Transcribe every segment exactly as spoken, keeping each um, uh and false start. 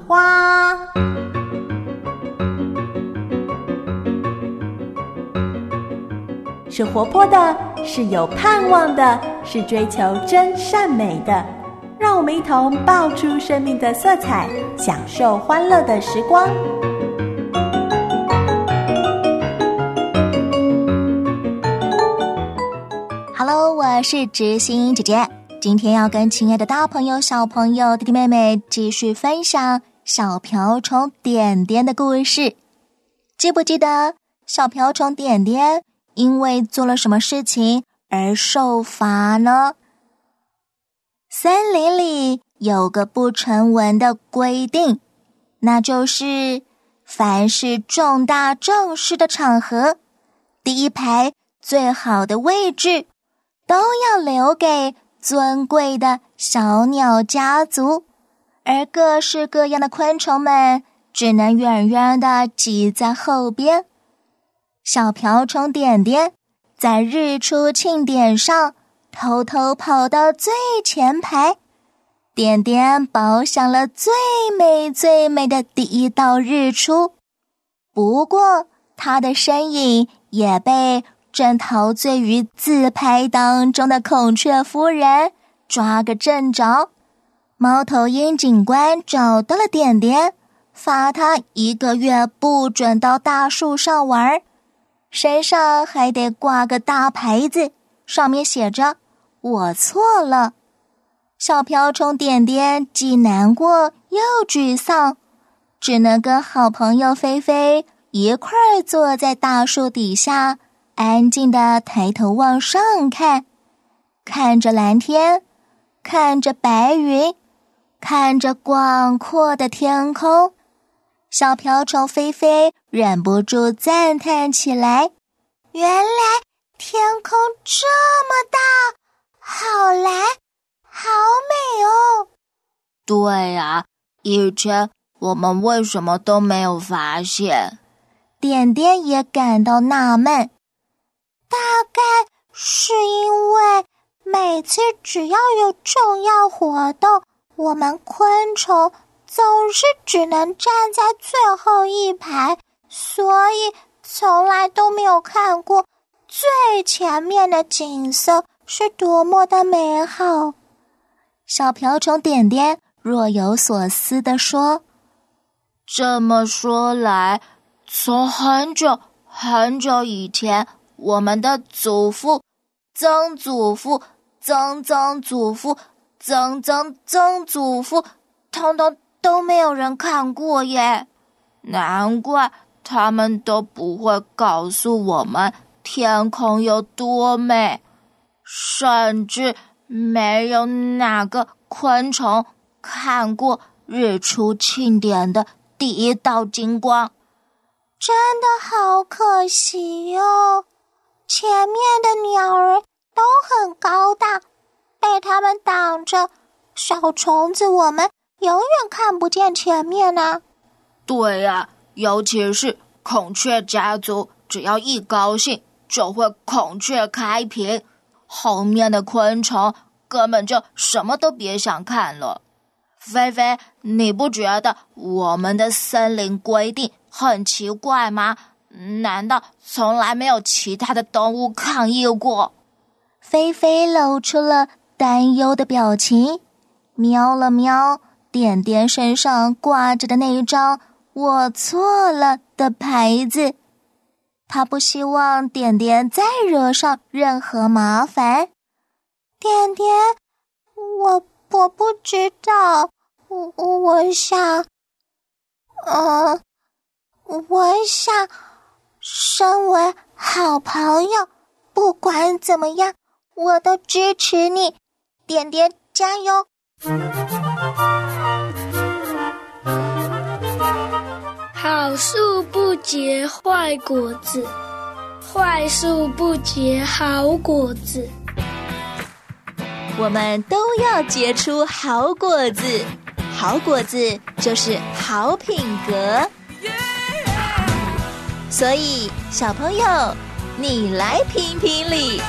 花。是活泼的，是有盼望的，是追求真善美的。让我们一同爆出生命的色彩，享受欢乐的时光。 Hello， 我是知心姐姐，今天要跟亲爱的大朋友、小朋友、弟弟妹妹继续分享小瓢虫点点的故事。记不记得小瓢虫点点因为做了什么事情而受罚呢？森林里有个不成文的规定，那就是凡是重大正式的场合，第一排最好的位置都要留给尊贵的小鸟家族，而各式各样的昆虫们只能远远地挤在后边。小瓢虫点点在日出庆典上偷偷跑到最前排，点点饱享了最美最美的第一道日出。不过他的身影也被正陶醉于自拍当中的孔雀夫人抓个正着。猫头鹰警官找到了点点，罚他一个月不准到大树上玩，身上还得挂个大牌子，上面写着我错了。小瓢虫点点既难过又沮丧，只能跟好朋友菲菲一块儿坐在大树底下，安静地抬头往上看，看着蓝天，看着白云，看着广阔的天空。小瓢虫菲菲忍不住赞叹起来，原来天空这么大，好蓝，好美哦。 对啊，以前我们为什么都没有发现？ 点点也感到纳闷，大概是因为每次只要有重要活动，我们昆虫总是只能站在最后一排，所以从来都没有看过最前面的景色是多么的美好。小瓢虫点点若有所思地说， 这么说来，从很久很久以前，我们的祖父、曾祖父、曾曾祖父、曾曾曾祖父，统统都没有人看过耶。难怪他们都不会告诉我们天空有多美，甚至没有哪个昆虫看过日出庆典的第一道金光。 真的好可惜哦，前面的鸟儿都很高大，被它们挡着，小虫子我们永远看不见前面呢。 对啊，尤其是孔雀家族，只要一高兴就会孔雀开屏，后面的昆虫根本就什么都别想看了。菲菲，你不觉得我们的森林规定很奇怪吗？难道从来没有其他的动物抗议过？ 菲菲露出了担忧的表情，瞄了瞄点点身上挂着的那一张我错了的牌子。他不希望点点再惹上任何麻烦。点点，我我不知道，我我想，呃，我想，身为好朋友，不管怎么样，我都支持你，点点加油！ 好树不结坏果子，坏树不结好果子。 我们都要结出好果子，好果子就是好品格。所以，小朋友，你来评评理。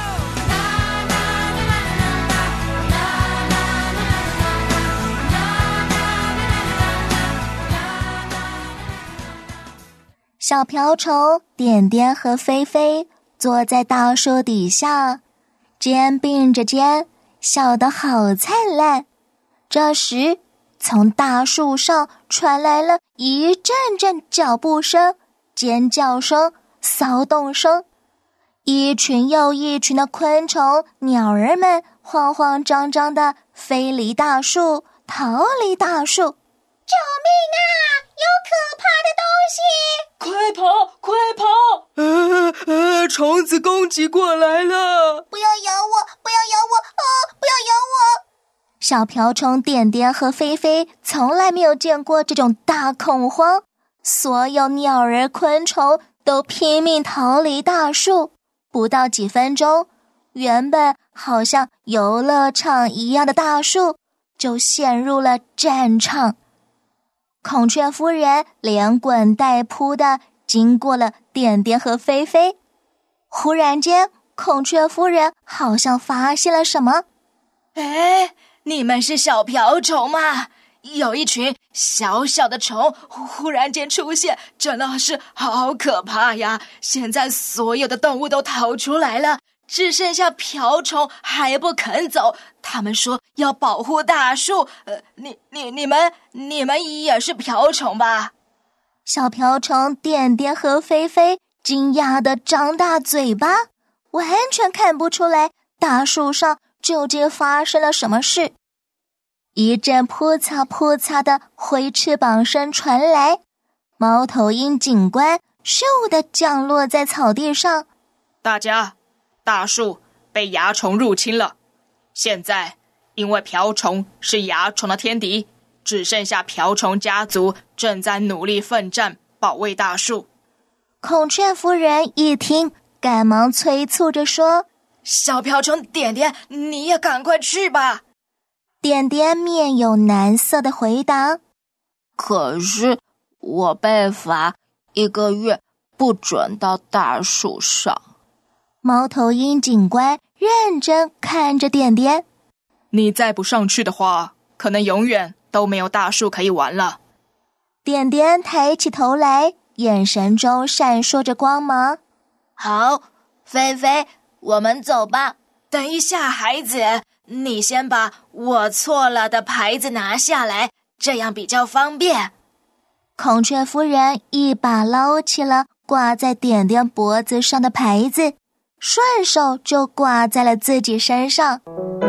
小瓢虫点点和菲菲坐在大树底下，肩并着肩，笑得好灿烂。这时，从大树上传来了一阵阵脚步声、尖叫声、骚动声。一群又一群的昆虫、鸟儿们慌慌张张地飞离大树，逃离大树。救命啊！有可怕的东西！ 快跑，快跑！呃呃，虫子攻击过来了！ 不要咬我，不要咬我，啊！不要咬我！小瓢虫点点和菲菲从来没有见过这种大恐慌，所有鸟儿、昆虫都拼命逃离大树。不到几分钟，原本好像游乐场一样的大树就陷入了战场。孔雀夫人连滚带扑地经过了点点和菲菲。忽然间，孔雀夫人好像发现了什么。 哎，你们是小瓢虫吗？有一群小小的虫忽然间出现，真的是好可怕呀！现在所有的动物都逃出来了，只剩下瓢虫还不肯走。他们说要保护大树。呃，你你你们你们也是瓢虫吧？ 小瓢虫点点和菲菲惊讶地张大嘴巴，完全看不出来大树上究竟发生了什么事。一阵扑嚓扑嚓的挥翅膀声传来，猫头鹰警官咻地降落在草地上。 大家，大树被蚜虫入侵了。现在，因为瓢虫是蚜虫的天敌，只剩下瓢虫家族正在努力奋战保卫大树。 孔雀夫人一听，赶忙催促着说： 小瓢虫点点，你也赶快去吧。 点点面有难色的回答： 可是我被罚一个月不准到大树上。 猫头鹰警官认真看着点点： 你再不上去的话，可能永远都没有大树可以玩了。 点点抬起头来，眼神中闪烁着光芒。 好，菲菲，我们走吧。等一下，孩子，你先把我错了的牌子拿下来，这样比较方便。 孔雀夫人一把捞起了挂在点点脖子上的牌子，顺手就挂在了自己身上。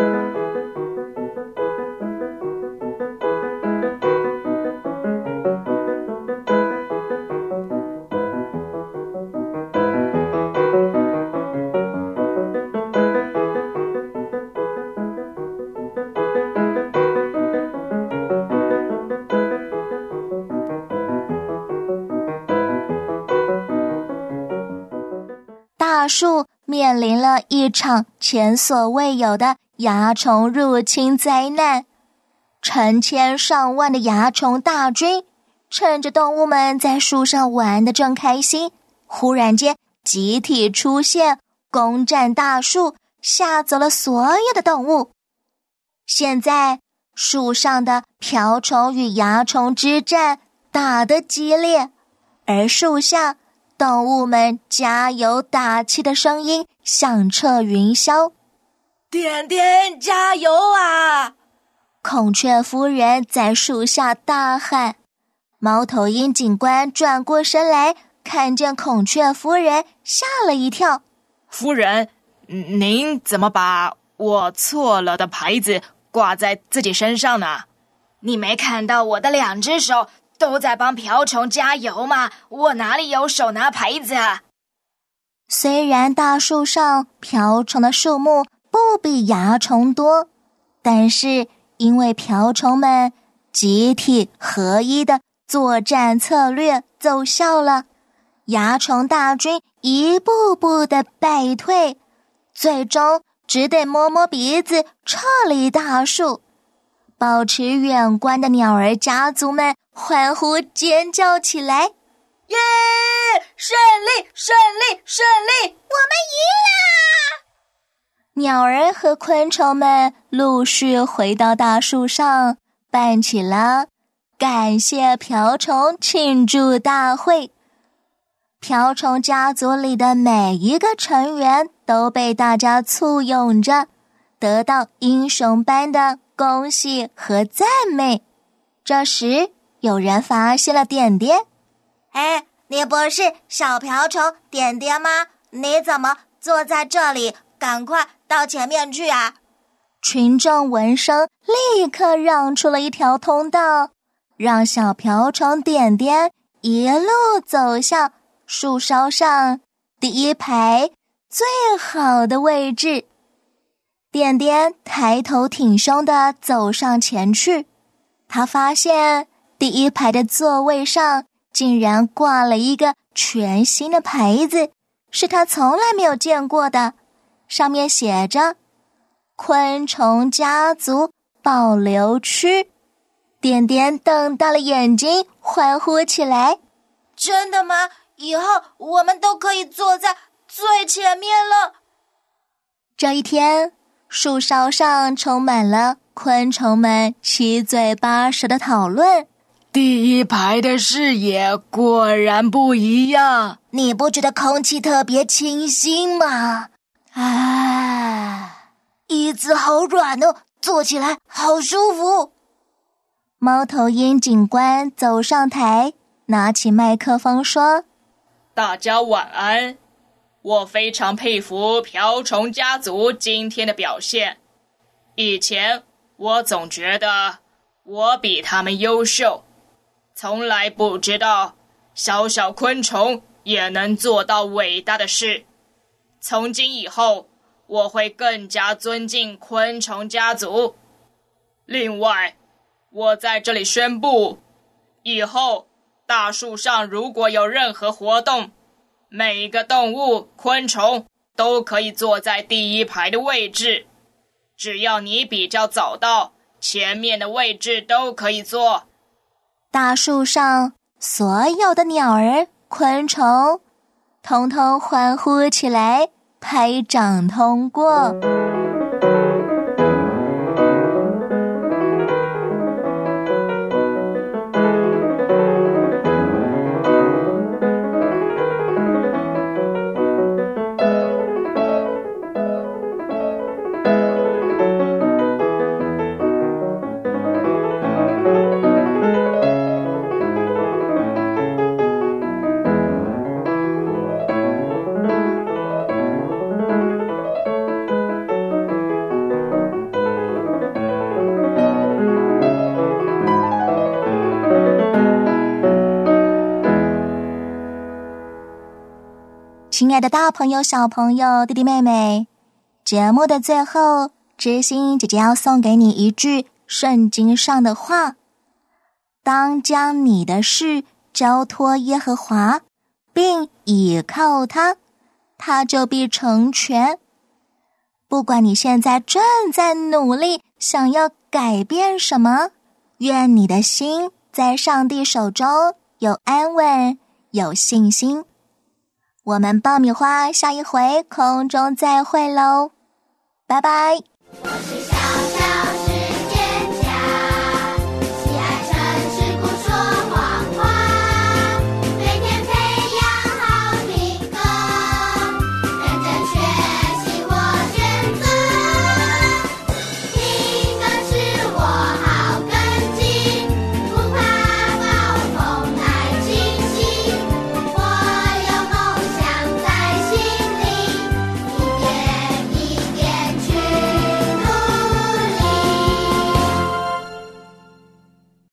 大树面临了一场前所未有的蚜虫入侵灾难，成千上万的蚜虫大军趁着动物们在树上玩得正开心，忽然间集体出现，攻占大树，吓走了所有的动物。现在树上的瓢虫与蚜虫之战打得激烈，而树下动物们加油打气的声音响彻云霄。 点点加油啊！ 孔雀夫人在树下大喊。猫头鹰警官转过身来，看见孔雀夫人，吓了一跳。 夫人，您怎么把我错了的牌子挂在自己身上呢？ 你没看到我的两只手都在帮瓢虫加油吗？我哪里有手拿牌子啊？ 虽然大树上瓢虫的数目不比蚜虫多，但是因为瓢虫们集体合一的作战策略奏效了，蚜虫大军一步步的败退，最终只得摸摸鼻子撤离大树。保持远观的鸟儿家族们欢呼尖叫起来： 耶！胜利！胜利！胜利！ 我们赢啦！鸟儿和昆虫们陆续回到大树上，办起了感谢瓢虫庆祝大会。 瓢虫家族里的每一个成员都被大家簇拥着，得到英雄般的恭喜和赞美。这时，有人发现了点点。 哎，你不是小瓢虫点点吗？你怎么坐在这里？赶快到前面去啊！ 群众闻声立刻让出了一条通道，让小瓢虫点点一路走向树梢上第一排最好的位置。点点抬头挺胸地走上前去，他发现第一排的座位上竟然挂了一个全新的牌子，是他从来没有见过的，上面写着昆虫家族保留区。点点瞪大了眼睛，欢呼起来。 真的吗？以后我们都可以坐在最前面了。 这一天，树梢上充满了昆虫们七嘴八舌的讨论。 第一排的视野果然不一样， 你不觉得空气特别清新吗？啊，椅子好软哦，坐起来好舒服。 猫头鹰警官走上台，拿起麦克风说： 大家晚安，我非常佩服瓢虫家族今天的表现。以前我总觉得我比他们优秀，从来不知道小小昆虫也能做到伟大的事。从今以后，我会更加尊敬昆虫家族。另外，我在这里宣布，以后大树上如果有任何活动，每一个动物、昆虫都可以坐在第一排的位置，只要你比较早到，前面的位置都可以坐。 大树上所有的鸟儿、昆虫统统欢呼起来，拍掌通过。亲爱的大朋友、小朋友、弟弟妹妹，节目的最后，知心姐姐要送给你一句圣经上的话：当将你的事交托耶和华，并倚靠他，他就必成全。不管你现在正在努力想要改变什么，愿你的心在上帝手中有安稳，有信心。我们爆米花下一回空中再会喽，拜拜。